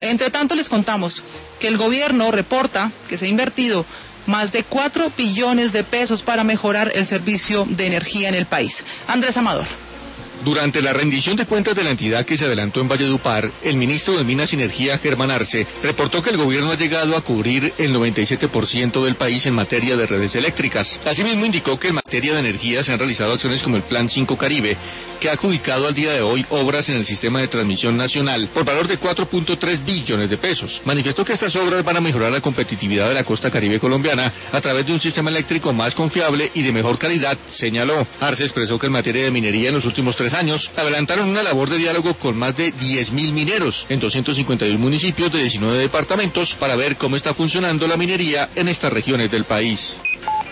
Entre tanto, les contamos que el gobierno reporta que se ha invertido más de 4 billones de pesos para mejorar el servicio de energía en el país. Andrés Amador. Durante la rendición de cuentas de la entidad que se adelantó en Valledupar, el ministro de Minas y Energía, Germán Arce, reportó que el gobierno ha llegado a cubrir el 97% del país en materia de redes eléctricas. Asimismo, indicó que en materia de energía se han realizado acciones como el Plan 5 Caribe, que ha adjudicado al día de hoy obras en el sistema de transmisión nacional por valor de 4.3 billones de pesos. Manifestó que estas obras van a mejorar la competitividad de la costa caribe colombiana a través de un sistema eléctrico más confiable y de mejor calidad, señaló. Arce expresó que en materia de minería en los últimos 3 años adelantaron una labor de diálogo con más de 10.000 mineros en 251 municipios de 19 departamentos para ver cómo está funcionando la minería en estas regiones del país.